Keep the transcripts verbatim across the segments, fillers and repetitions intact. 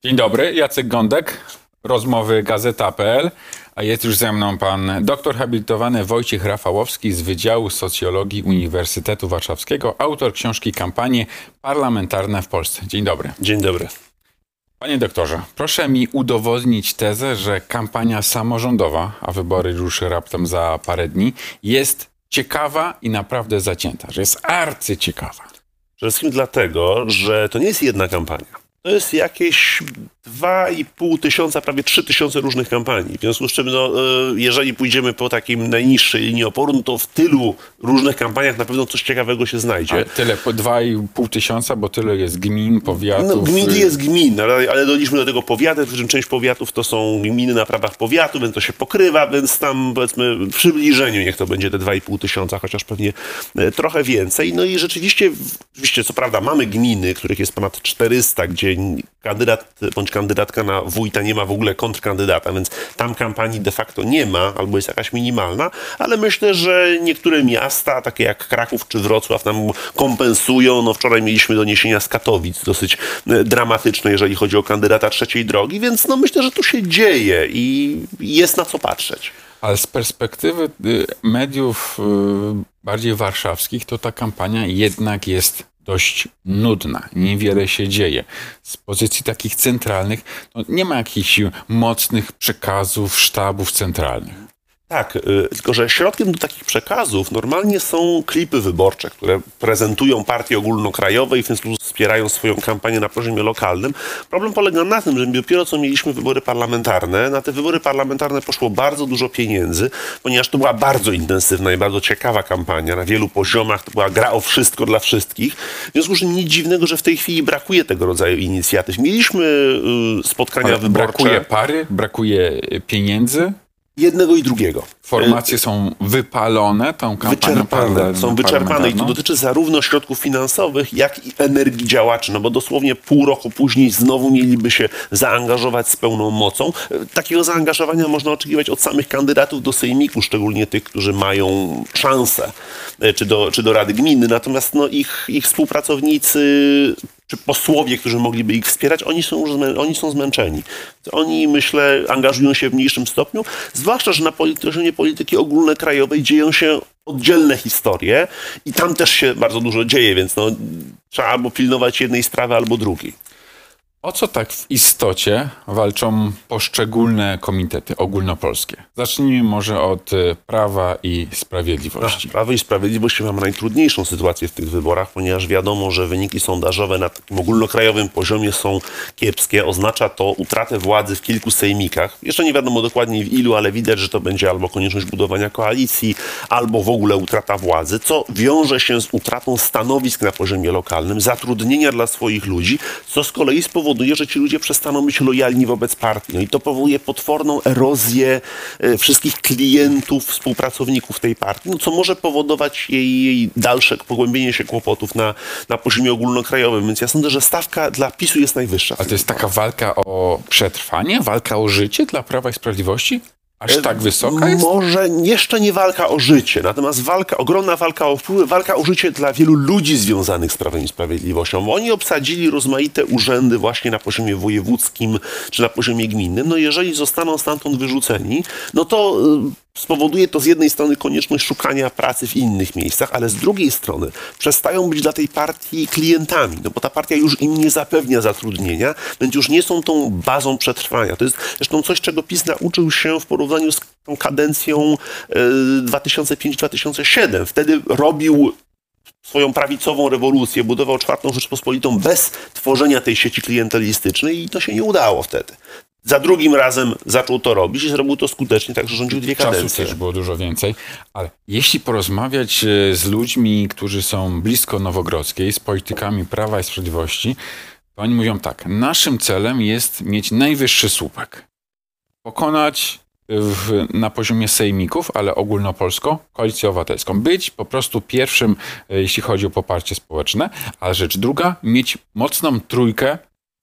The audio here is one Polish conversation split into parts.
Dzień dobry, Jacek Gądek, rozmowy Gazeta kropka pe el, a jest już ze mną pan doktor habilitowany Wojciech Rafałowski z Wydziału Socjologii Uniwersytetu Warszawskiego, autor książki Kampanie parlamentarne w Polsce. Dzień dobry. Dzień dobry. Panie doktorze, proszę mi udowodnić tezę, że kampania samorządowa, a wybory ruszy raptem za parę dni, jest ciekawa i naprawdę zacięta, że jest arcyciekawa. Przede wszystkim dlatego, że to nie jest jedna kampania. To jest jakieś dwa i pół tysiąca, prawie trzy tysiące różnych kampanii. W związku z czym, no, jeżeli pójdziemy po takim najniższej linii oporu, no to w tylu różnych kampaniach na pewno coś ciekawego się znajdzie. Ale tyle, po dwa i pół tysiąca, bo tyle jest gmin, powiatów. No, gmin jest gmin, ale, ale doliczmy do tego powiaty, przy czym część powiatów to są gminy na prawach powiatu, więc to się pokrywa, więc tam powiedzmy w przybliżeniu niech to będzie te dwa i pół tysiąca, chociaż pewnie trochę więcej. No i rzeczywiście, rzeczywiście, co prawda mamy gminy, których jest ponad czterysta, gdzie kandydat bądź kandydatka na wójta nie ma w ogóle kontrkandydata, więc tam kampanii de facto nie ma, albo jest jakaś minimalna, ale myślę, że niektóre miasta, takie jak Kraków czy Wrocław, nam kompensują. No wczoraj mieliśmy doniesienia z Katowic, dosyć dramatyczne, jeżeli chodzi o kandydata trzeciej drogi, więc no myślę, że tu się dzieje i jest na co patrzeć. Ale z perspektywy mediów bardziej warszawskich, to ta kampania jednak jest dość nudna, niewiele się dzieje. Z pozycji takich centralnych no nie ma jakichś mocnych przekazów, sztabów centralnych. Tak, tylko że środkiem do takich przekazów normalnie są klipy wyborcze, które prezentują partie ogólnokrajowe i w ten sposób wspierają swoją kampanię na poziomie lokalnym. Problem polega na tym, że dopiero co mieliśmy wybory parlamentarne, na te wybory parlamentarne poszło bardzo dużo pieniędzy, ponieważ to była bardzo intensywna i bardzo ciekawa kampania na wielu poziomach, to była gra o wszystko dla wszystkich. W związku z czym nic dziwnego, że w tej chwili brakuje tego rodzaju inicjatyw. Mieliśmy spotkania Ale wyborcze. Brakuje pary, brakuje pieniędzy. Jednego i drugiego. Formacje są wypalone tą kampanią. Wyczerpane. Są wyczerpane i to dotyczy zarówno środków finansowych, jak i energii działaczy, no bo dosłownie pół roku później znowu mieliby się zaangażować z pełną mocą. Takiego zaangażowania można oczekiwać od samych kandydatów do sejmiku, szczególnie tych, którzy mają szansę, czy do, czy do Rady Gminy, natomiast no, ich, ich współpracownicy czy posłowie, którzy mogliby ich wspierać, oni są, oni są zmęczeni. Oni, myślę, angażują się w mniejszym stopniu, zwłaszcza, że na poziomie polityki ogólnokrajowej dzieją się oddzielne historie i tam też się bardzo dużo dzieje, więc no, trzeba albo pilnować jednej sprawy, albo drugiej. O co tak w istocie walczą poszczególne komitety ogólnopolskie? Zacznijmy może od Prawa i Sprawiedliwości. Ach, Prawo i Sprawiedliwość ma najtrudniejszą sytuację w tych wyborach, ponieważ wiadomo, że wyniki sondażowe na takim ogólnokrajowym poziomie są kiepskie. Oznacza to utratę władzy w kilku sejmikach. Jeszcze nie wiadomo dokładnie w ilu, ale widać, że to będzie albo konieczność budowania koalicji, albo w ogóle utrata władzy, co wiąże się z utratą stanowisk na poziomie lokalnym, zatrudnienia dla swoich ludzi, co z kolei spowoduje, że ci ludzie przestaną być lojalni wobec partii. No i to powoduje potworną erozję e, wszystkich klientów, współpracowników tej partii, no co może powodować jej, jej dalsze pogłębienie się kłopotów na, na poziomie ogólnokrajowym. Więc ja sądzę, że stawka dla PiSu jest najwyższa. A to jest taka walka o przetrwanie? Walka o życie dla Prawa i Sprawiedliwości? Aż tak wysoka jest? Może jeszcze nie walka o życie, natomiast walka, ogromna walka o wpływy, walka o życie dla wielu ludzi związanych z Prawem i Sprawiedliwością. Oni obsadzili rozmaite urzędy właśnie na poziomie wojewódzkim czy na poziomie gminnym. No jeżeli zostaną stamtąd wyrzuceni, no to spowoduje to z jednej strony konieczność szukania pracy w innych miejscach, ale z drugiej strony przestają być dla tej partii klientami, no bo ta partia już im nie zapewnia zatrudnienia, więc już nie są tą bazą przetrwania. To jest zresztą coś, czego PiS nauczył się w porównaniu z tą kadencją dwa tysiące piąty do dwa tysiące siódmego. Wtedy robił swoją prawicową rewolucję, budował czwartą Rzeczpospolitą bez tworzenia tej sieci klientelistycznej i to się nie udało wtedy. Za drugim razem zaczął to robić i zrobił to skutecznie, także rządził dwie kadencje. Czasu też było dużo więcej, ale jeśli porozmawiać z ludźmi, którzy są blisko Nowogrodzkiej, z politykami Prawa i Sprawiedliwości, to oni mówią tak, naszym celem jest mieć najwyższy słupek. Pokonać w, na poziomie sejmików, ale ogólnopolsko, Koalicję Obywatelską. Być po prostu pierwszym, jeśli chodzi o poparcie społeczne, a rzecz druga, mieć mocną trójkę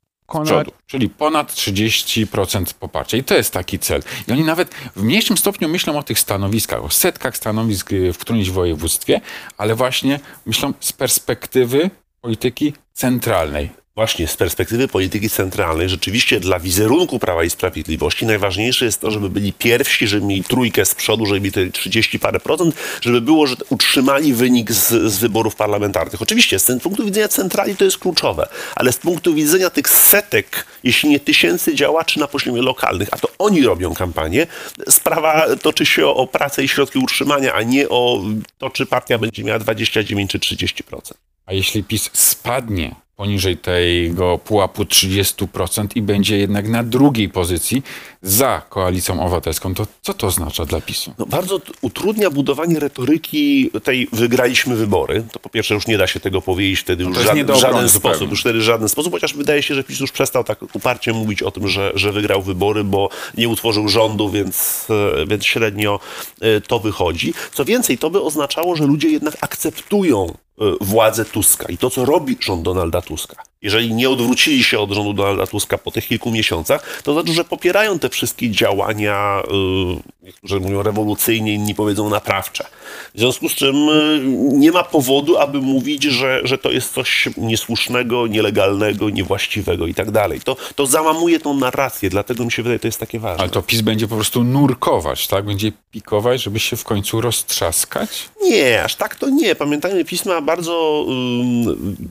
z przodu, czyli ponad trzydzieści procent poparcia. I to jest taki cel. I oni nawet w mniejszym stopniu myślą o tych stanowiskach, o setkach stanowisk w którymś województwie, ale właśnie myślą z perspektywy polityki centralnej. Właśnie z perspektywy polityki centralnej rzeczywiście dla wizerunku Prawa i Sprawiedliwości najważniejsze jest to, żeby byli pierwsi, żeby mieli trójkę z przodu, żeby mieli te trzydzieści parę procent, żeby było, że utrzymali wynik z, z wyborów parlamentarnych. Oczywiście z punktu widzenia centrali to jest kluczowe, ale z punktu widzenia tych setek, jeśli nie tysięcy działaczy na poziomie lokalnych, a to oni robią kampanię, sprawa toczy się o, o pracę i środki utrzymania, a nie o to, czy partia będzie miała dwadzieścia dziewięć czy trzydzieści procent. A jeśli PiS spadnie poniżej tego pułapu trzydzieści procent i będzie jednak na drugiej pozycji za Koalicją Obywatelską, to co to oznacza dla PiSu? No, bardzo utrudnia budowanie retoryki tej wygraliśmy wybory. To po pierwsze już nie da się tego powiedzieć wtedy już no w żaden sposób. Już wtedy w żaden sposób, chociaż wydaje się, że PiS już przestał tak uparcie mówić o tym, że, że wygrał wybory, bo nie utworzył rządu, więc, więc średnio to wychodzi. Co więcej, to by oznaczało, że ludzie jednak akceptują władzę Tuska i to, co robi rząd Donalda Tuska. Jeżeli nie odwrócili się od rządu Donalda Tuska po tych kilku miesiącach, to znaczy, że popierają te wszystkie działania, yy, niektórzy mówią rewolucyjnie, inni powiedzą naprawcze. W związku z czym yy, nie ma powodu, aby mówić, że, że to jest coś niesłusznego, nielegalnego, niewłaściwego i tak dalej. To, to załamuje tą narrację, dlatego mi się wydaje, że to jest takie ważne. Ale to PiS będzie po prostu nurkować, tak? Będzie pikować, żeby się w końcu roztrzaskać? Nie, aż tak to nie. Pamiętajmy, PiS ma bardzo... Yy,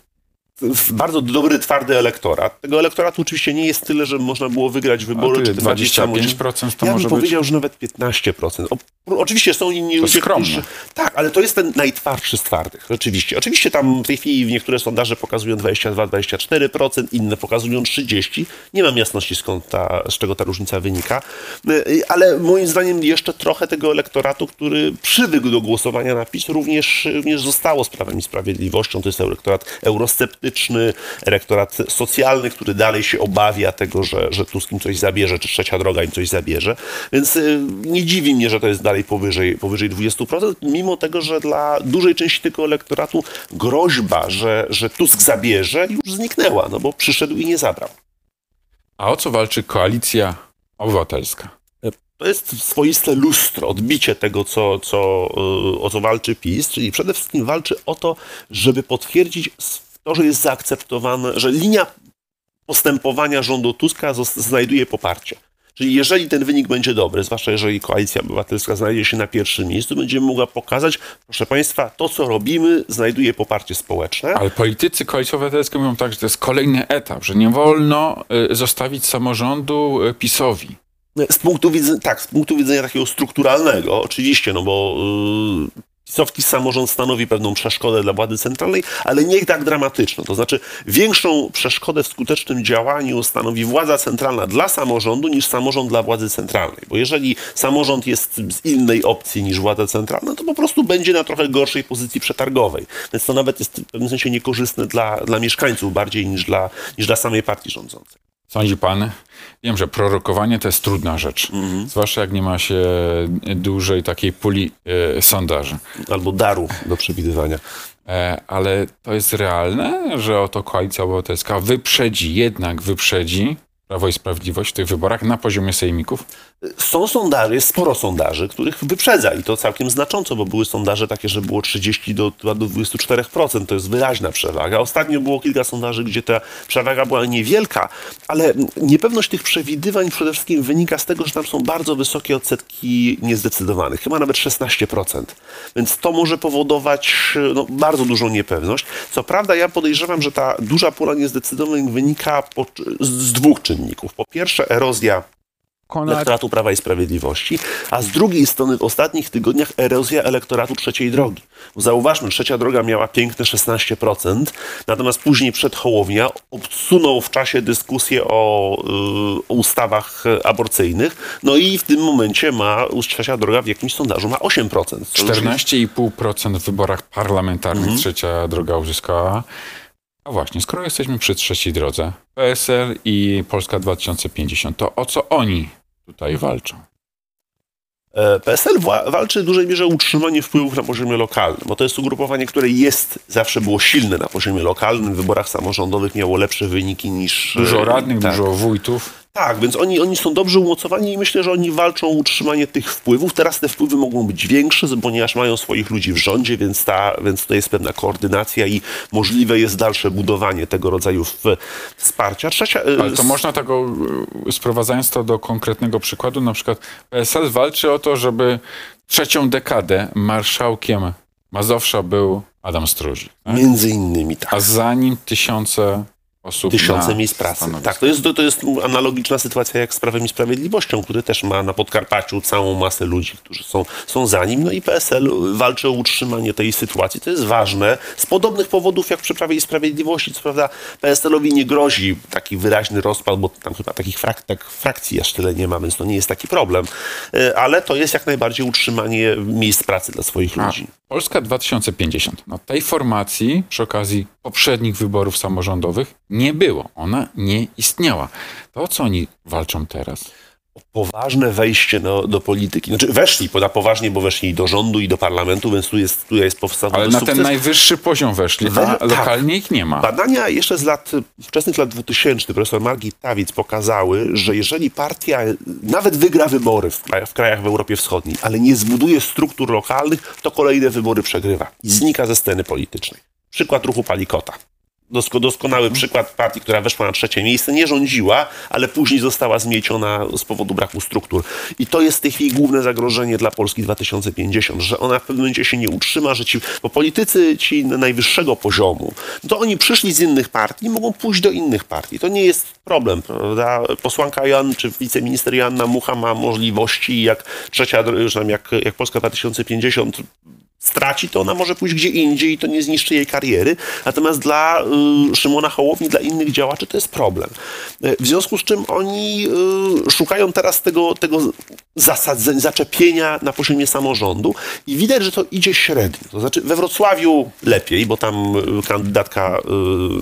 bardzo dobry, twardy elektorat. Tego elektoratu oczywiście nie jest tyle, że można było wygrać wybory. Czy dwadzieścia pięć procent to ja może bym powiedział, być? że nawet piętnaście procent. O, oczywiście są inni to ludzie, skromne. którzy... Tak, ale to jest ten najtwardszy z twardych. Rzeczywiście. Oczywiście tam w tej chwili niektóre sondaże pokazują dwadzieścia dwa do dwudziestu czterech procent, inne pokazują trzydzieści procent. Nie mam jasności, skąd ta, z czego ta różnica wynika. Ale moim zdaniem jeszcze trochę tego elektoratu, który przywykł do głosowania na PiS, również, również zostało z Prawem i Sprawiedliwością. To jest elektorat eurosceptyczny, elektorat socjalny, który dalej się obawia tego, że, że Tusk im coś zabierze, czy Trzecia Droga im coś zabierze. Więc y, nie dziwi mnie, że to jest dalej powyżej, powyżej dwudziestu procent, mimo tego, że dla dużej części tego elektoratu groźba, że, że Tusk zabierze, już zniknęła, no bo przyszedł i nie zabrał. A o co walczy Koalicja Obywatelska? To jest swoiste lustro, odbicie tego, co, co, o co walczy PiS, czyli przede wszystkim walczy o to, żeby potwierdzić to, że jest zaakceptowane, że linia postępowania rządu Tuska znajduje poparcie. Czyli jeżeli ten wynik będzie dobry, zwłaszcza jeżeli Koalicja Obywatelska znajdzie się na pierwszym miejscu, będziemy mogła pokazać, proszę Państwa, to, co robimy, znajduje poparcie społeczne. Ale politycy Koalicji Obywatelskiej mówią tak, że to jest kolejny etap, że nie wolno zostawić samorządu PiS-owi. Z punktu widzenia, tak, z punktu widzenia takiego strukturalnego, oczywiście, no bo yy, PiS-owski samorząd stanowi pewną przeszkodę dla władzy centralnej, ale nie tak dramatyczną. To znaczy większą przeszkodę w skutecznym działaniu stanowi władza centralna dla samorządu niż samorząd dla władzy centralnej. Bo jeżeli samorząd jest z innej opcji niż władza centralna, to po prostu będzie na trochę gorszej pozycji przetargowej. Więc to nawet jest w pewnym sensie niekorzystne dla, dla mieszkańców bardziej niż dla, niż dla samej partii rządzącej. Sądzi pan? Wiem, że prorokowanie to jest trudna rzecz. Mm-hmm. Zwłaszcza jak nie ma się dużej takiej puli e, sondaży. Albo daru do przewidywania. E, ale to jest realne, że oto Koalicja Obywatelska wyprzedzi, jednak wyprzedzi Prawo i Sprawiedliwość w tych wyborach na poziomie sejmików? Są sondaże, jest sporo sondaży, których wyprzedza i to całkiem znacząco, bo były sondaże takie, że było trzydzieści do dwudziestu czterech procent, to jest wyraźna przewaga. Ostatnio było kilka sondaży, gdzie ta przewaga była niewielka, ale niepewność tych przewidywań przede wszystkim wynika z tego, że tam są bardzo wysokie odsetki niezdecydowanych, chyba nawet szesnaście procent. Więc to może powodować no, bardzo dużą niepewność. Co prawda ja podejrzewam, że ta duża pula niezdecydowanych wynika po, z dwóch czynników. Po pierwsze erozja elektoratu Prawa i Sprawiedliwości, a z drugiej strony w ostatnich tygodniach erozja elektoratu Trzeciej Drogi. Zauważmy, Trzecia Droga miała piękne szesnaście procent, natomiast później przed Hołownia odsunął w czasie dyskusję o, y, o ustawach aborcyjnych, no i w tym momencie ma Trzecia Droga w jakimś sondażu ma osiem procent. czternaście i pół procent w wyborach parlamentarnych Mhm. Trzecia Droga uzyskała. A właśnie, skoro jesteśmy przy Trzeciej Drodze, P S L i Polska dwa tysiące pięćdziesiąt, to o co oni tutaj walczą? P S L wa- walczy w dużej mierze o utrzymanie wpływów na poziomie lokalnym, bo to jest ugrupowanie, które jest, zawsze było silne na poziomie lokalnym, w wyborach samorządowych miało lepsze wyniki niż... Dużo radnych, tak. dużo wójtów. Tak, więc oni, oni są dobrze umocowani i myślę, że oni walczą o utrzymanie tych wpływów. Teraz te wpływy mogą być większe, ponieważ mają swoich ludzi w rządzie, więc, ta, więc to jest pewna koordynacja i możliwe jest dalsze budowanie tego rodzaju wsparcia. Trzecia, Ale to można tego, sprowadzając to do konkretnego przykładu, na przykład P S L walczy o to, żeby trzecią dekadę marszałkiem Mazowsza był Adam Struzik. Tak? Między innymi tak. A za nim tysiące osób Tysiące miejsc pracy. Tak, to jest, to, to jest analogiczna sytuacja jak z Prawem i Sprawiedliwością, który też ma na Podkarpaciu całą masę ludzi, którzy są, są za nim. No i P S L walczy o utrzymanie tej sytuacji. To jest ważne. Z podobnych powodów jak przy Prawie i Sprawiedliwości. Co prawda P S L-owi nie grozi taki wyraźny rozpad, bo tam chyba takich frak, tak, frakcji aż tyle nie ma, więc to nie jest taki problem. Ale to jest jak najbardziej utrzymanie miejsc pracy dla swoich A, ludzi. Polska dwa tysiące pięćdziesiąt. No tej formacji przy okazji poprzednich wyborów samorządowych nie było. Ona nie istniała. To, o co oni walczą teraz? Poważne wejście do, do polityki. Znaczy weszli na poważnie, bo weszli do rządu i do parlamentu, więc tu jest, tu jest podstawowy Ale na sukces. ten najwyższy poziom weszli, a We, lokalnie tak. ich nie ma. Badania jeszcze z lat, wczesnych lat dwutysięcznych, profesor Margit Tawic pokazały, że jeżeli partia nawet wygra wybory w krajach, w krajach w Europie Wschodniej, ale nie zbuduje struktur lokalnych, to kolejne wybory przegrywa i znika ze sceny politycznej. Przykład ruchu Palikota. Dosko, doskonały przykład partii, która weszła na trzecie miejsce, nie rządziła, ale później została zmieciona z powodu braku struktur. I to jest w tej chwili główne zagrożenie dla Polski dwa tysiące pięćdziesiąt, że ona w pewnym momencie się nie utrzyma, że ci, bo politycy ci najwyższego poziomu, to oni przyszli z innych partii, mogą pójść do innych partii. To nie jest problem, prawda? Posłanka Jan, czy wiceminister Joanna Mucha ma możliwości, jak trzecia, jak, jak Polska dwa tysiące pięćdziesiąt straci, to ona może pójść gdzie indziej i to nie zniszczy jej kariery. Natomiast dla y, Szymona Hołowni, dla innych działaczy to jest problem. W związku z czym oni y, szukają teraz tego, tego zasadzenia, zaczepienia na poziomie samorządu i widać, że to idzie średnio. To znaczy we Wrocławiu lepiej, bo tam kandydatka y,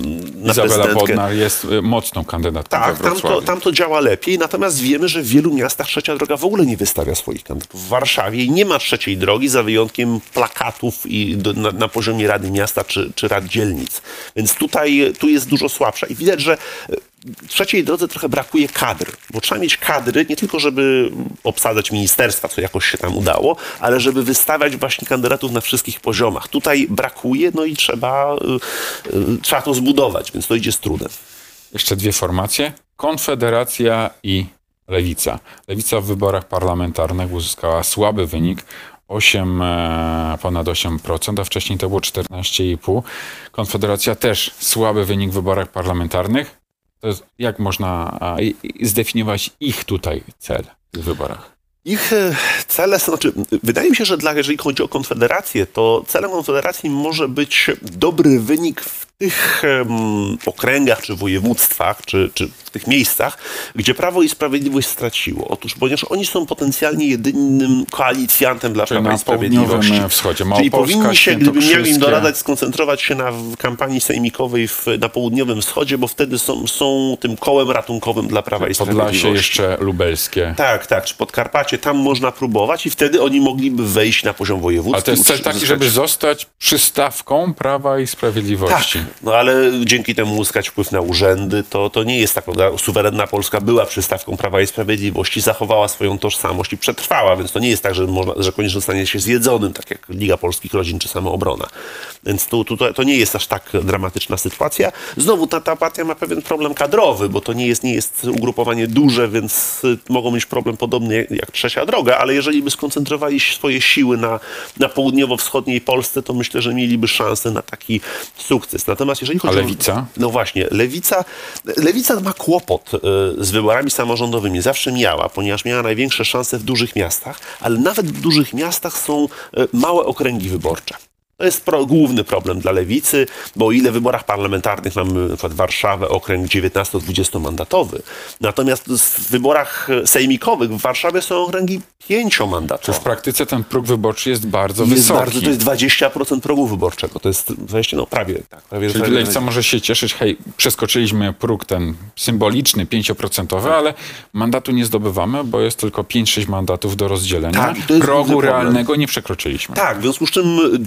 na Izabela prezydentkę... Bodnar jest mocną kandydatką Tak, we tam Wrocławiu. to, tam to działa lepiej, natomiast wiemy, że w wielu miastach Trzecia Droga w ogóle nie wystawia swoich kandydatów. W Warszawie nie ma trzeciej drogi, za wyjątkiem plakatów i do, na, na poziomie Rady Miasta czy, czy Rad Dzielnic. Więc tutaj tu jest dużo słabsza i widać, że w trzeciej drodze trochę brakuje kadr, bo trzeba mieć kadry nie tylko, żeby obsadzać ministerstwa, co jakoś się tam udało, ale żeby wystawiać właśnie kandydatów na wszystkich poziomach. Tutaj brakuje, no i trzeba, y, y, trzeba to zbudować, więc to idzie z trudem. Jeszcze dwie formacje. Konfederacja i Lewica. Lewica w wyborach parlamentarnych uzyskała słaby wynik. osiem, ponad osiem procent, a wcześniej to było czternaście i pół. Konfederacja też słaby wynik w wyborach parlamentarnych. To jest, jak można a, i, zdefiniować ich tutaj cel w tych wyborach? Ich cele są, znaczy, wydaje mi się, że dla, jeżeli chodzi o Konfederację, to celem Konfederacji może być dobry wynik w tych um, okręgach, czy województwach, czy, czy w tych miejscach, gdzie Prawo i Sprawiedliwość straciło. Otóż, ponieważ oni są potencjalnie jedynym koalicjantem dla Prawa i Sprawiedliwości. Na wschodzie, Czyli powinni się, gdyby miał im doradać, skoncentrować się na kampanii sejmikowej w, na południowym wschodzie, bo wtedy są, są tym kołem ratunkowym dla Prawa i Sprawiedliwości. Podlasie jeszcze lubelskie. Tak, tak, czy Podkarpacie, tam można próbować i wtedy oni mogliby wejść na poziom wojewódzki. Ale to jest cel taki, żeby zostać przystawką Prawa i Sprawiedliwości. Tak, no ale dzięki temu uzyskać wpływ na urzędy, to, to nie jest tak, prawda? Suwerenna Polska była przystawką Prawa i Sprawiedliwości, zachowała swoją tożsamość i przetrwała, więc to nie jest tak, że, można, że koniecznie stanie się zjedzonym, tak jak Liga Polskich Rodzin czy Samoobrona. Więc tu, tu, to nie jest aż tak dramatyczna sytuacja. Znowu ta, ta partia ma pewien problem kadrowy, bo to nie jest, nie jest ugrupowanie duże, więc mogą mieć problem podobny jak, jak Trzecia Droga, ale jeżeli by skoncentrowali swoje siły na, na południowo-wschodniej Polsce, to myślę, że mieliby szansę na taki sukces. Natomiast jeżeli chodzi A Lewica? o... No właśnie, Lewica, Lewica ma kłopot y, z wyborami samorządowymi. Zawsze miała, ponieważ miała największe szanse w dużych miastach, ale nawet w dużych miastach są y, małe okręgi wyborcze. To jest pro, główny problem dla Lewicy, bo o ile w wyborach parlamentarnych mamy na przykład Warszawę, okręg dziewiętnasto-dwudziestomandatowy, natomiast w wyborach sejmikowych w Warszawie są okręgi pięciomandatowe. Czy w praktyce ten próg wyborczy jest bardzo jest wysoki? Bardzo, to jest dwadzieścia procent progu wyborczego. To jest dwadzieścia, no prawie tak. Prawie, Czyli prawie, Lewica może się cieszyć, hej, przeskoczyliśmy próg ten symboliczny, pięcioprocentowy, ale mandatu nie zdobywamy, bo jest tylko pięć sześć mandatów do rozdzielenia. Tak, to jest progu realnego realnego nie przekroczyliśmy. Tak, w związku z czym tutaj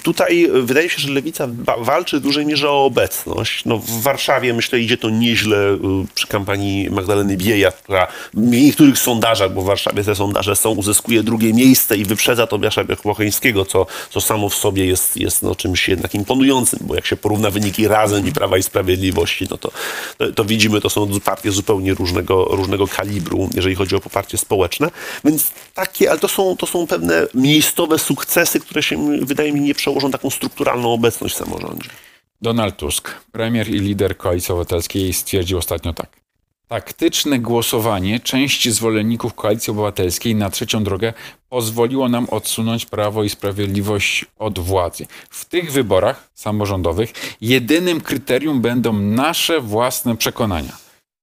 tutaj wydaje mi się, że Lewica walczy w dużej mierze o obecność. No, w Warszawie, myślę, idzie to nieźle przy kampanii Magdaleny Biejat, która w niektórych sondażach, bo w Warszawie te sondaże są, uzyskuje drugie miejsce i wyprzedza Tobiasza Bocheńskiego, co, co samo w sobie jest, jest no, czymś jednak imponującym, bo jak się porówna wyniki Razem i Prawa i Sprawiedliwości, no to, to, to widzimy, to są partie zupełnie różnego, różnego kalibru, jeżeli chodzi o poparcie społeczne. Więc takie, ale to są, to są pewne miejscowe sukcesy, które się, wydaje mi, nie przełożą taką strukturalną obecność w samorządzie. Donald Tusk, premier i lider Koalicji Obywatelskiej, stwierdził ostatnio tak. Taktyczne głosowanie części zwolenników Koalicji Obywatelskiej na trzecią drogę pozwoliło nam odsunąć Prawo i Sprawiedliwość od władzy. W tych wyborach samorządowych jedynym kryterium będą nasze własne przekonania.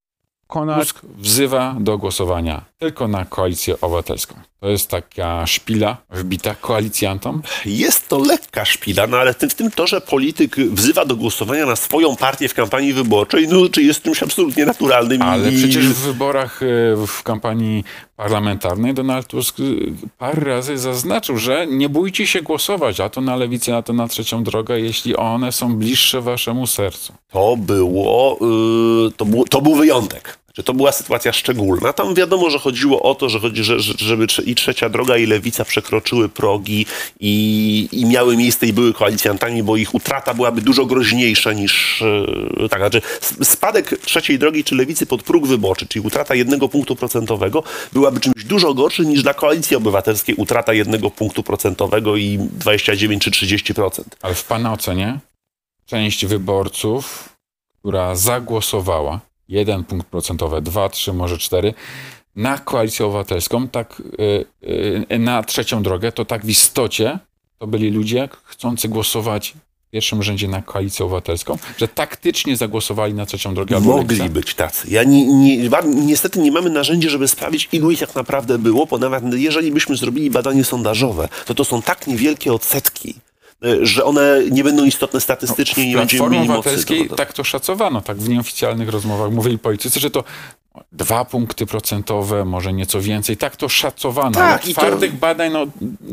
Tusk wzywa do głosowania tylko na Koalicję Obywatelską. To jest taka szpila wbita koalicjantom? Jest to lekka szpila, no ale w tym to, że polityk wzywa do głosowania na swoją partię w kampanii wyborczej, no czy jest czymś absolutnie naturalnym. Ale i... przecież w wyborach, w kampanii parlamentarnej Donald Tusk parę razy zaznaczył, że nie bójcie się głosować, a to na lewicę, a to na trzecią drogę, jeśli one są bliższe waszemu sercu. To było, yy, to, było to był wyjątek. To była sytuacja szczególna. Tam wiadomo, że chodziło o to, że chodzi, że, żeby i trzecia droga, i lewica przekroczyły progi i, i miały miejsce i były koalicjantami, bo ich utrata byłaby dużo groźniejsza niż... Tak, znaczy spadek trzeciej drogi czy lewicy pod próg wyborczy, czyli utrata jednego punktu procentowego, byłaby czymś dużo gorszym niż dla Koalicji Obywatelskiej utrata jednego punktu procentowego i dwadzieścia dziewięć czy trzydzieści procent. Ale w pana ocenie część wyborców, która zagłosowała jeden punkt procentowy, dwa, trzy, może cztery, na Koalicję Obywatelską, tak yy, yy, na trzecią drogę, to tak w istocie to byli ludzie chcący głosować w pierwszym rzędzie na Koalicję Obywatelską, że taktycznie zagłosowali na trzecią drogę. Mogli być tacy. Ja ni, ni, niestety nie mamy narzędzi, żeby sprawdzić, ilu ich tak naprawdę było, bo nawet jeżeli byśmy zrobili badanie sondażowe, to to są tak niewielkie odsetki, że one nie będą istotne statystycznie, no, nie będziemy mieli mocy. Obywatelskiej tak to szacowano, tak w nieoficjalnych rozmowach mówili politycy, że to dwa punkty procentowe, może nieco więcej. Tak to szacowano. Tak, i twardych to, badań no,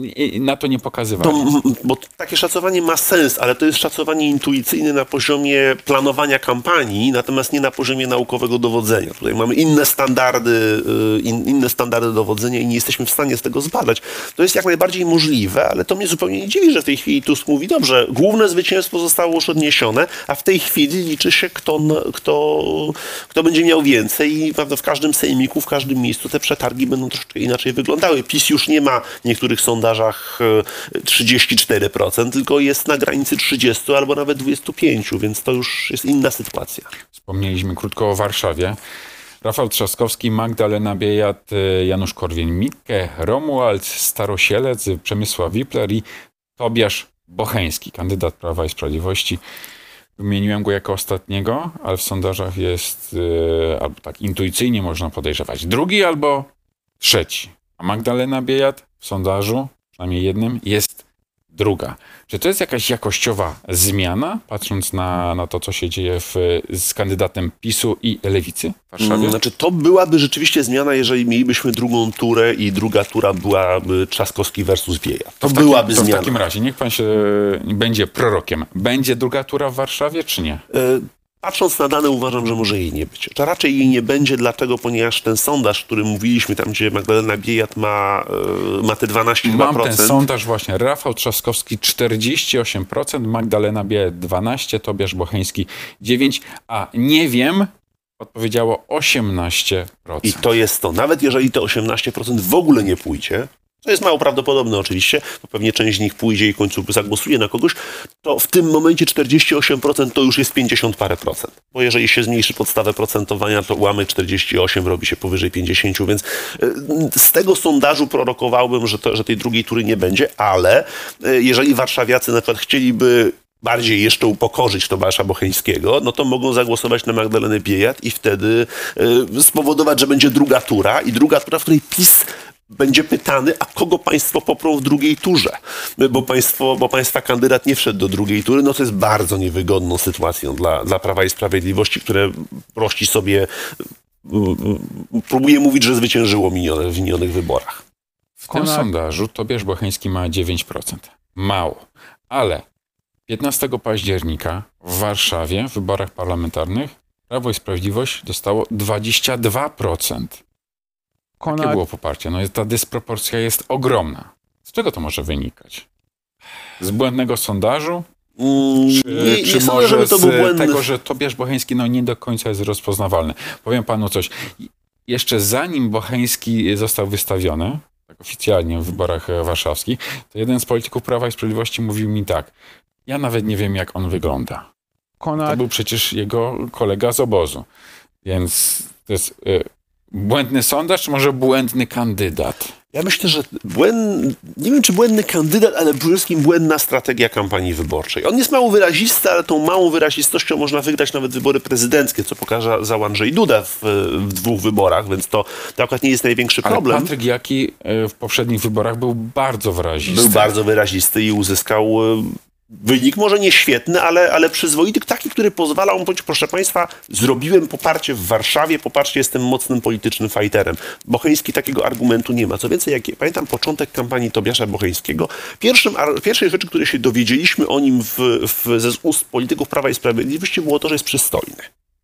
na to nie pokazywano. To, bo takie szacowanie ma sens, ale to jest szacowanie intuicyjne na poziomie planowania kampanii, natomiast nie na poziomie naukowego dowodzenia. Tutaj mamy inne standardy, in, inne standardy dowodzenia i nie jesteśmy w stanie z tego zbadać. To jest jak najbardziej możliwe, ale to mnie zupełnie nie dziwi, że w tej chwili Tusk mówi, dobrze, główne zwycięstwo zostało już odniesione, a w tej chwili liczy się, kto, kto, kto będzie miał więcej. Prawda, w każdym sejmiku, w każdym miejscu te przetargi będą troszeczkę inaczej wyglądały. PiS już nie ma w niektórych sondażach trzydzieści cztery procent, tylko jest na granicy trzydzieści albo nawet dwadzieścia pięć, więc to już jest inna sytuacja. Wspomnieliśmy krótko o Warszawie. Rafał Trzaskowski, Magdalena Biejat, Janusz Korwin-Mikke, Romuald Starosielec, Przemysław Wipler i Tobiasz Bocheński, kandydat Prawa i Sprawiedliwości. Wymieniłem go jako ostatniego, ale w sondażach jest, yy, albo tak intuicyjnie można podejrzewać, drugi albo trzeci. A Magdalena Biejat w sondażu, przynajmniej jednym, jest druga. Czy to jest jakaś jakościowa zmiana, patrząc na, na to, co się dzieje w, z kandydatem PiSu i Lewicy w Warszawie? Znaczy, to byłaby rzeczywiście zmiana, jeżeli mielibyśmy drugą turę i druga tura byłaby Trzaskowski versus Biejat. To, to byłaby takim, zmiana. To w takim razie, niech pan się będzie prorokiem. Będzie druga tura w Warszawie, czy nie? Y Patrząc na dane, uważam, że może jej nie być. To raczej jej nie będzie, dlatego, ponieważ ten sondaż, który mówiliśmy, tam gdzie Magdalena Biejat ma, ma te dwanaście procent. Mam ten sondaż właśnie. Rafał Trzaskowski czterdzieści osiem procent, Magdalena Biejat dwanaście procent, Tobiasz Bocheński dziewięć procent, a nie wiem, odpowiedziało osiemnaście procent. I to jest to. Nawet jeżeli te osiemnaście procent w ogóle nie pójdzie, to jest mało prawdopodobne oczywiście, bo pewnie część z nich pójdzie i w końcu zagłosuje na kogoś, to w tym momencie czterdzieści osiem procent to już jest pięćdziesiąt parę procent. Bo jeżeli się zmniejszy podstawę procentowania, to ułamek czterdzieści osiem robi się powyżej pięćdziesiąt, więc z tego sondażu prorokowałbym, że, to, że tej drugiej tury nie będzie, ale jeżeli warszawiacy na przykład chcieliby bardziej jeszcze upokorzyć Tobiasza Bocheńskiego, no to mogą zagłosować na Magdalenę Biejat i wtedy y, spowodować, że będzie druga tura i druga tura, w której PiS będzie pytany, a kogo państwo poprą w drugiej turze? Bo, państwo, bo państwa kandydat nie wszedł do drugiej tury, no to jest bardzo niewygodną sytuacją dla, dla Prawa i Sprawiedliwości, które prości sobie, próbuje mówić, że zwyciężyło minione, w minionych wyborach. W tym sondażu Tobiasz Bocheński ma dziewięć procent. Mało. Ale piętnastego października w Warszawie w wyborach parlamentarnych Prawo i Sprawiedliwość dostało dwadzieścia dwa procent. Jakie Konrad... było poparcie? No ta dysproporcja jest ogromna. Z czego to może wynikać? Z błędnego sondażu? Mm, Czy, nie, czy nie może sądzę, z to był błędny... tego, że Tobiasz Bocheński no, nie do końca jest rozpoznawalny? Powiem panu coś. Jeszcze zanim Bocheński został wystawiony, tak oficjalnie w wyborach warszawskich, to jeden z polityków Prawa i Sprawiedliwości mówił mi tak: ja nawet nie wiem, jak on wygląda. Konrad... To był przecież jego kolega z obozu. Więc to jest y, błędny sondaż, czy może błędny kandydat? Ja myślę, że błędny, nie wiem czy błędny kandydat, ale przede wszystkim błędna strategia kampanii wyborczej. On jest mało wyrazisty, ale tą małą wyrazistością można wygrać nawet wybory prezydenckie, co pokazał Andrzej Duda w, w dwóch wyborach, więc to, to akurat nie jest największy problem. Ale Patryk Jaki w poprzednich wyborach był bardzo wyrazisty. Był bardzo wyrazisty i uzyskał wynik, może nie świetny, ale, ale przyzwoity, taki, który pozwalał mu powiedzieć: proszę państwa, zrobiłem poparcie w Warszawie, popatrzcie, jestem mocnym politycznym fajterem. Bocheński takiego argumentu nie ma. Co więcej, jak pamiętam początek kampanii Tobiasza Bocheńskiego, pierwszym, pierwszej rzeczy, której się dowiedzieliśmy o nim w, w, ze ust polityków Prawa i Sprawiedliwości, było to, że jest przystojny.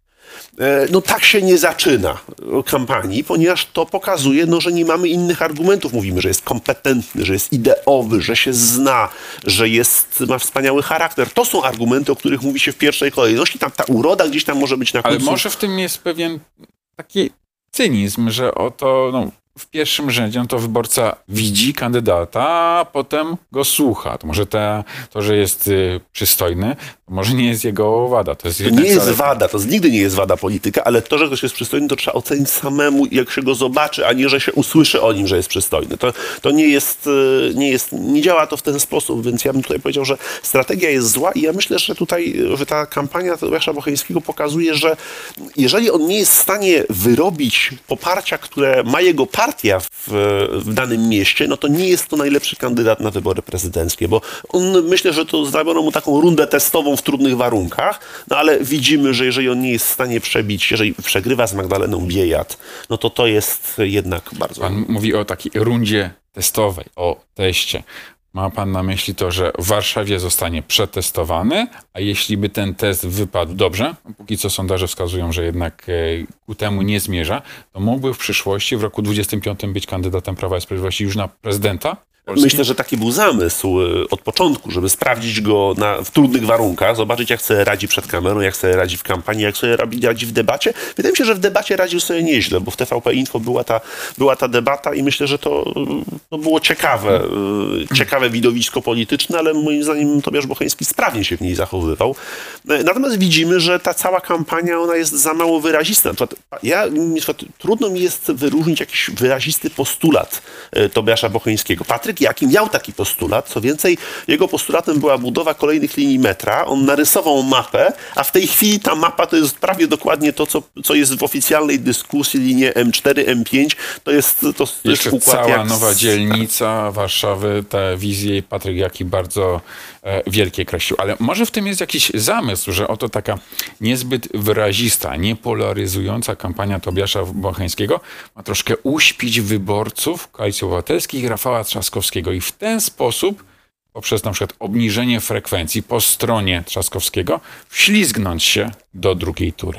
No tak się nie zaczyna kampanii, ponieważ to pokazuje, no, że nie mamy innych argumentów. Mówimy, że jest kompetentny, że jest ideowy, że się zna, że jest, ma wspaniały charakter. To są argumenty, o których mówi się w pierwszej kolejności. Tam ta uroda gdzieś tam może być na końcu. Ale może w tym jest pewien taki cynizm, że oto no, w pierwszym rzędzie no to wyborca widzi kandydata, a potem go słucha. To może te, to, że jest y, przystojny, to może nie jest jego wada. To, jest to nie jest wada, to nigdy nie jest wada polityka, ale to, że ktoś jest przystojny, to trzeba ocenić samemu, jak się go zobaczy, a nie, że się usłyszy o nim, że jest przystojny. To, to nie jest, nie jest, nie działa to w ten sposób, więc ja bym tutaj powiedział, że strategia jest zła i ja myślę, że tutaj, że ta kampania Tobiasza Bocheńskiego pokazuje, że jeżeli on nie jest w stanie wyrobić poparcia, które ma jego partia w, w danym mieście, no to nie jest to najlepszy kandydat na wybory prezydenckie, bo on, myślę, że to zrobiono mu taką rundę testową w trudnych warunkach, no ale widzimy, że jeżeli on nie jest w stanie przebić, jeżeli przegrywa z Magdaleną Biejat, no to to jest jednak bardzo... Pan mówi o takiej rundzie testowej, o teście. Ma pan na myśli to, że w Warszawie zostanie przetestowany, a jeśli by ten test wypadł dobrze, póki co sondaże wskazują, że jednak ku temu nie zmierza, to mógłby w przyszłości, w roku dwudziestym piątym być kandydatem Prawa i Sprawiedliwości już na prezydenta Polski? Myślę, że taki był zamysł od początku, żeby sprawdzić go na, w trudnych warunkach, zobaczyć, jak sobie radzi przed kamerą, jak sobie radzi w kampanii, jak sobie radzi w debacie. Wydaje mi się, że w debacie radził sobie nieźle, bo w T V P Info była ta, była ta debata i myślę, że to, to było ciekawe, ciekawe widowisko polityczne, ale moim zdaniem Tobiasz Bocheński sprawnie się w niej zachowywał. Natomiast widzimy, że ta cała kampania, ona jest za mało wyrazista. Ja, trudno mi jest wyróżnić jakiś wyrazisty postulat Tobiasza Bocheńskiego. Patryk Jaki miał taki postulat, co więcej, jego postulatem była budowa kolejnych linii metra. On narysował mapę, a w tej chwili ta mapa to jest prawie dokładnie to, co, co jest w oficjalnej dyskusji, linie M cztery, M pięć. To jest, to, to Jeszcze jest układ cała jak nowa z... dzielnica Warszawy, te wizje Patryk Jaki bardzo e, wielkie kreślił. Ale może w tym jest jakiś zamysł, że oto taka niezbyt wyrazista, niepolaryzująca kampania Tobiasza Bocheńskiego ma troszkę uśpić wyborców Koalicji Obywatelskiej i Rafała Trzaskowskiego i w ten sposób, poprzez na przykład obniżenie frekwencji po stronie Trzaskowskiego, wślizgnąć się do drugiej tury.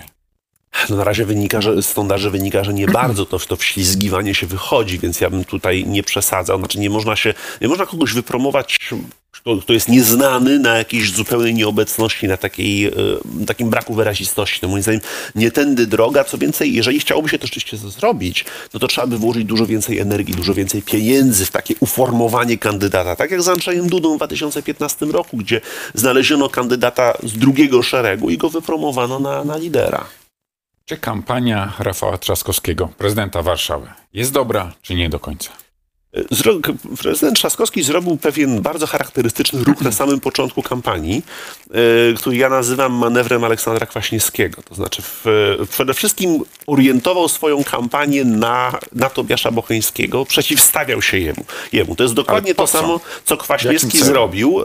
No na razie wynika, że z sondaży wynika, że nie bardzo to, to wślizgiwanie się wychodzi, więc ja bym tutaj nie przesadzał. Znaczy nie można się, nie można kogoś wypromować, kto, kto jest nieznany, na jakiejś zupełnej nieobecności, na takiej, y, takim braku wyrazistości. No moim zdaniem nie tędy droga. Co więcej, jeżeli chciałoby się to rzeczywiście zrobić, no to trzeba by włożyć dużo więcej energii, dużo więcej pieniędzy w takie uformowanie kandydata. Tak jak z Andrzejem Dudą w dwa tysiące piętnastym roku, gdzie znaleziono kandydata z drugiego szeregu i go wypromowano na, na lidera. Czy kampania Rafała Trzaskowskiego, prezydenta Warszawy, jest dobra, czy nie do końca? Zro... Prezydent Trzaskowski zrobił pewien bardzo charakterystyczny ruch na samym początku kampanii, yy, który ja nazywam manewrem Aleksandra Kwaśniewskiego. To znaczy w, przede wszystkim orientował swoją kampanię na, na Tobiasza Bocheńskiego, przeciwstawiał się jemu. jemu. To jest dokładnie to samo, co Kwaśniewski zrobił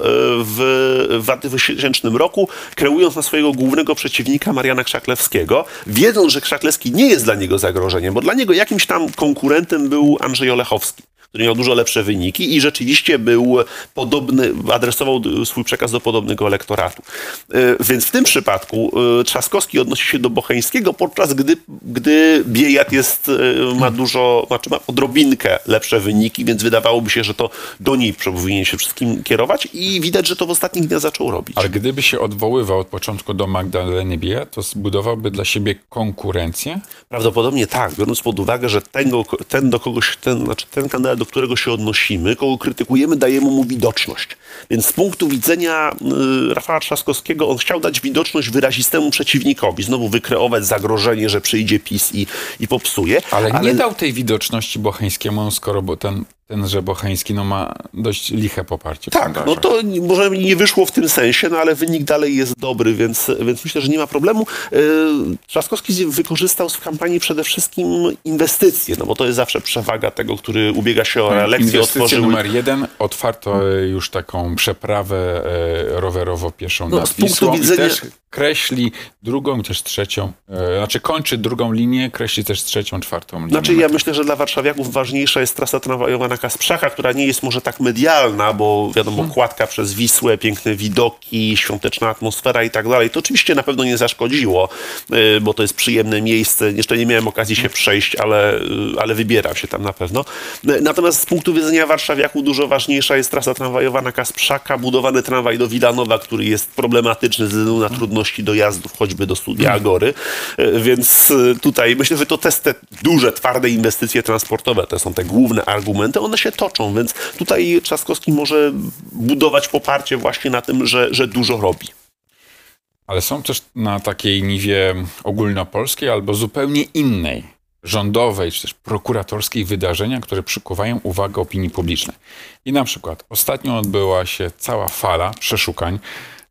w, w dwa tysięcznym roku, kreując na swojego głównego przeciwnika Mariana Krzaklewskiego, wiedząc, że Krzaklewski nie jest dla niego zagrożeniem, bo dla niego jakimś tam konkurentem był Andrzej Olechowski, który miał dużo lepsze wyniki i rzeczywiście był podobny, adresował swój przekaz do podobnego elektoratu. Więc w tym przypadku Trzaskowski odnosi się do Bocheńskiego, podczas gdy, gdy Biejat jest, ma dużo, znaczy ma odrobinkę lepsze wyniki, więc wydawałoby się, że to do niej powinien się wszystkim kierować i widać, że to w ostatnich dniach zaczął robić. Ale gdyby się odwoływał od początku do Magdaleny Biejat, to zbudowałby dla siebie konkurencję? Prawdopodobnie tak, biorąc pod uwagę, że ten, ten do kogoś, ten, znaczy ten kandydat, do którego się odnosimy, kogo krytykujemy, dajemy mu widoczność. Więc z punktu widzenia y, Rafała Trzaskowskiego on chciał dać widoczność wyrazistemu przeciwnikowi, znowu wykreować zagrożenie, że przyjdzie PiS i, i popsuje. Ale, ale nie dał tej widoczności Bocheńskiemu, skoro bo ten, tenże Bocheński no, ma dość liche poparcie. Tak, no to może nie wyszło w tym sensie, no ale wynik dalej jest dobry, więc, więc myślę, że nie ma problemu. Trzaskowski wykorzystał w kampanii przede wszystkim inwestycje, no bo to jest zawsze przewaga tego, który ubiega się o reelekcję. Inwestycja otworzył... numer jeden, otwarto już taką przeprawę rowerowo-pieszą no, nad z punktu Wisłą widzenia... i też kreśli drugą i też trzecią, e, znaczy kończy drugą linię, kreśli też trzecią, czwartą linię. Znaczy ja myślę, że dla warszawiaków ważniejsza jest trasa tramwajowa na Kasprzaka, która nie jest może tak medialna, bo wiadomo, hmm. kładka przez Wisłę, piękne widoki, świąteczna atmosfera i tak dalej. To oczywiście na pewno nie zaszkodziło, y, bo to jest przyjemne miejsce. Jeszcze nie miałem okazji się przejść, ale, y, ale wybieram się tam na pewno. Y, natomiast z punktu widzenia warszawiaków dużo ważniejsza jest trasa tramwajowa na Kasprzaka, budowany tramwaj do Wilanowa, który jest problematyczny ze względu na trudności dojazdów, choćby do Studia Agory. Y, więc y, tutaj myślę, że to te, te duże, twarde inwestycje transportowe, to są te główne argumenty, one się toczą, więc tutaj Trzaskowski może budować poparcie właśnie na tym, że, że dużo robi. Ale są też na takiej niwie ogólnopolskiej albo zupełnie innej, rządowej czy też prokuratorskiej wydarzenia, które przykuwają uwagę opinii publicznej. I na przykład ostatnio odbyła się cała fala przeszukań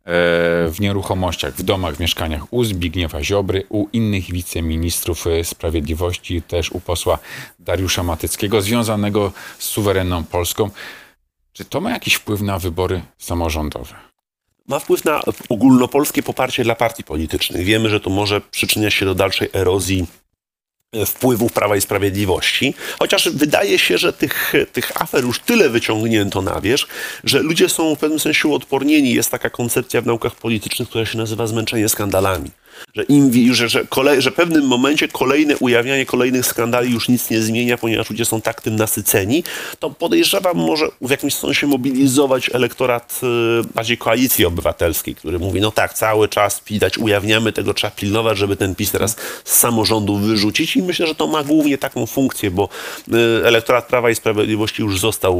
w nieruchomościach, w domach, w mieszkaniach u Zbigniewa Ziobry, u innych wiceministrów sprawiedliwości, też u posła Dariusza Matyckiego, związanego z suwerenną Polską. Czy to ma jakiś wpływ na wybory samorządowe? Ma wpływ na ogólnopolskie poparcie dla partii politycznych. Wiemy, że to może przyczyniać się do dalszej erozji wpływów Prawa i Sprawiedliwości, chociaż wydaje się, że tych, tych afer już tyle wyciągnięto na wierzch, że ludzie są w pewnym sensie uodpornieni. Jest taka koncepcja w naukach politycznych, która się nazywa zmęczenie skandalami. Że, im, że, że, kolej, że w pewnym momencie kolejne ujawnianie kolejnych skandali już nic nie zmienia, ponieważ ludzie są tak tym nasyceni, to podejrzewam może w jakimś sensie mobilizować elektorat y, bardziej Koalicji Obywatelskiej, który mówi, no tak, cały czas widać, ujawniamy tego, trzeba pilnować, żeby ten PiS teraz z samorządu wyrzucić i myślę, że to ma głównie taką funkcję, bo y, elektorat Prawa i Sprawiedliwości już został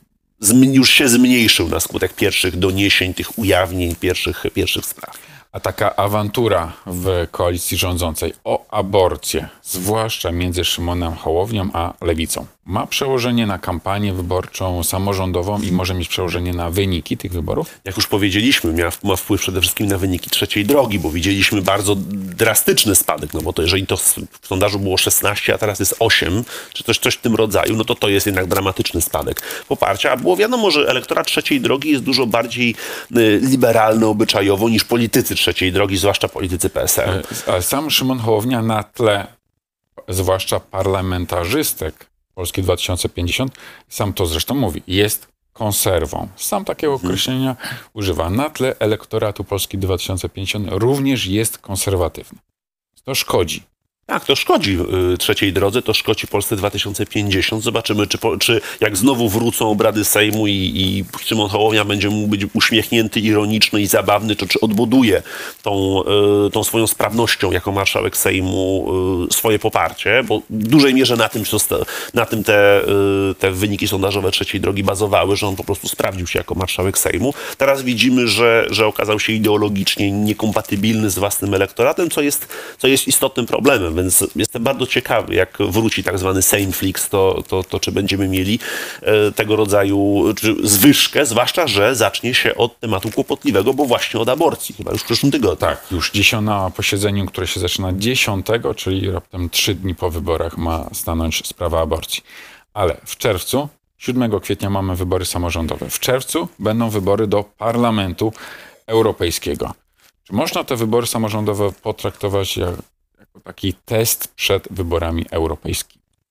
już się zmniejszył na skutek pierwszych doniesień, tych ujawnień, pierwszych, pierwszych spraw. A taka awantura w koalicji rządzącej o aborcję, zwłaszcza między Szymonem Hołownią a Lewicą, ma przełożenie na kampanię wyborczą samorządową i może mieć przełożenie na wyniki tych wyborów? Jak już powiedzieliśmy, ma, ma wpływ przede wszystkim na wyniki trzeciej drogi, bo widzieliśmy bardzo drastyczny spadek, no bo to jeżeli to w sondażu było szesnaście, a teraz jest osiem, czy coś, coś w tym rodzaju, no to to jest jednak dramatyczny spadek poparcia, a było wiadomo, że elektorat trzeciej drogi jest dużo bardziej y, liberalny obyczajowo niż politycy trzeciej drogi, zwłaszcza politycy P S L. Ale sam Szymon Hołownia na tle, zwłaszcza parlamentarzystek Polski dwa tysiące pięćdziesiąt, sam to zresztą mówi, jest konserwą. Sam takiego określenia hmm. używa. Na tle elektoratu Polski dwa tysiące pięćdziesiąt również jest konserwatywny. To szkodzi. Tak, to szkodzi y, trzeciej drodze, to szkodzi Polsce dwa tysiące pięćdziesiąt. Zobaczymy, czy, po, czy jak znowu wrócą obrady Sejmu i, i Szymon Hołownia będzie mógł być uśmiechnięty, ironiczny i zabawny, to czy odbuduje tą, y, tą swoją sprawnością jako marszałek Sejmu y, swoje poparcie, bo w dużej mierze na tym, na tym te, y, te wyniki sondażowe trzeciej drogi bazowały, że on po prostu sprawdził się jako marszałek Sejmu. Teraz widzimy, że, że okazał się ideologicznie niekompatybilny z własnym elektoratem, co jest, co jest istotnym problemem. Więc jestem bardzo ciekawy, jak wróci tak zwany Sejmflix, to, to, to czy będziemy mieli e, tego rodzaju czy zwyżkę, zwłaszcza, że zacznie się od tematu kłopotliwego, bo właśnie od aborcji, chyba już w przyszłym tygodniu. Tak, już dziś na posiedzeniu, które się zaczyna dziesiątego, czyli raptem trzy dni po wyborach ma stanąć sprawa aborcji. Ale w czerwcu, siódmego kwietnia mamy wybory samorządowe. W czerwcu będą wybory do Parlamentu Europejskiego. Czy można te wybory samorządowe potraktować jak taki test przed wyborami europejskimi?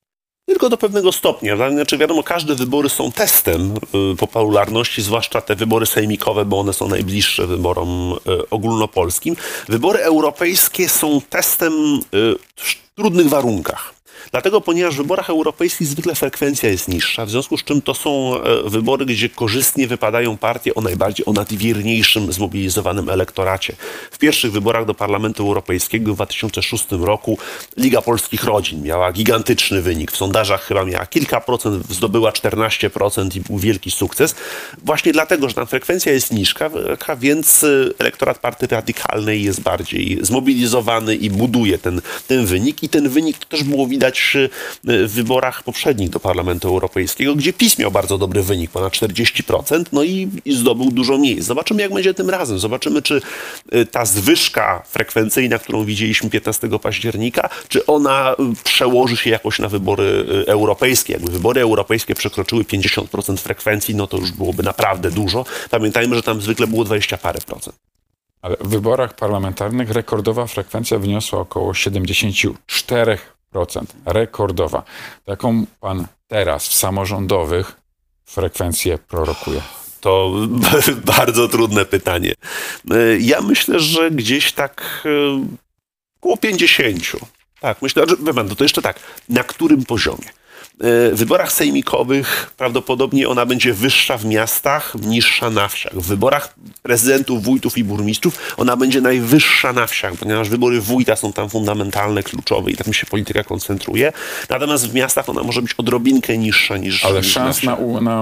Tylko do pewnego stopnia. Znaczy, wiadomo, każde wybory są testem y, popularności, zwłaszcza te wybory sejmikowe, bo one są najbliższe wyborom y, ogólnopolskim. Wybory europejskie są testem y, w trudnych warunkach. Dlatego, ponieważ w wyborach europejskich zwykle frekwencja jest niższa, w związku z czym to są wybory, gdzie korzystnie wypadają partie o najbardziej, o najwierniejszym zmobilizowanym elektoracie. W pierwszych wyborach do Parlamentu Europejskiego w dwa tysiące szóstym roku Liga Polskich Rodzin miała gigantyczny wynik. W sondażach chyba miała kilka procent, zdobyła czternaście procent i był wielki sukces. Właśnie dlatego, że ta frekwencja jest niska, więc elektorat partii radykalnej jest bardziej zmobilizowany i buduje ten, ten wynik. I ten wynik to też było widać w wyborach poprzednich do Parlamentu Europejskiego, gdzie PiS miał bardzo dobry wynik, ponad czterdzieści procent, no i, i zdobył dużo miejsc. Zobaczymy, jak będzie tym razem. Zobaczymy, czy ta zwyżka frekwencyjna, którą widzieliśmy piętnastego października, czy ona przełoży się jakoś na wybory europejskie. Jakby wybory europejskie przekroczyły pięćdziesiąt procent frekwencji, no to już byłoby naprawdę dużo. Pamiętajmy, że tam zwykle było dwadzieścia parę procent. Ale w wyborach parlamentarnych rekordowa frekwencja wyniosła około siedemdziesiąt cztery procent. Rekordowa. Taką pan teraz w samorządowych frekwencję prorokuje? To bardzo trudne pytanie. Ja myślę, że gdzieś tak około pięćdziesięciu. Tak, myślę, że to jeszcze tak, na którym poziomie? W wyborach sejmikowych prawdopodobnie ona będzie wyższa w miastach, niższa na wsiach. W wyborach prezydentów, wójtów i burmistrzów ona będzie najwyższa na wsiach, ponieważ wybory wójta są tam fundamentalne, kluczowe i tam się polityka koncentruje. Natomiast w miastach ona może być odrobinkę niższa niż Ale niż szans na, na, na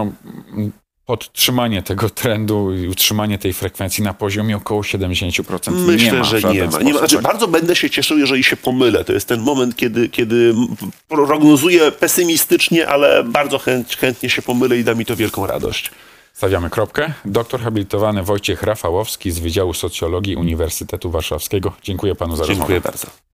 podtrzymanie tego trendu i utrzymanie tej frekwencji na poziomie około siedemdziesiąt procent Myślę, nie ma. że nie ma. Sposób, nie ma. Znaczy, tak? Bardzo będę się cieszył, jeżeli się pomylę. To jest ten moment, kiedy, kiedy prognozuję pesymistycznie, ale bardzo chęt, chętnie się pomylę i da mi to wielką radość. Stawiamy kropkę. Doktor habilitowany Wojciech Rafałowski z Wydziału Socjologii Uniwersytetu Warszawskiego. Dziękuję panu za rozmowę. Dziękuję bardzo.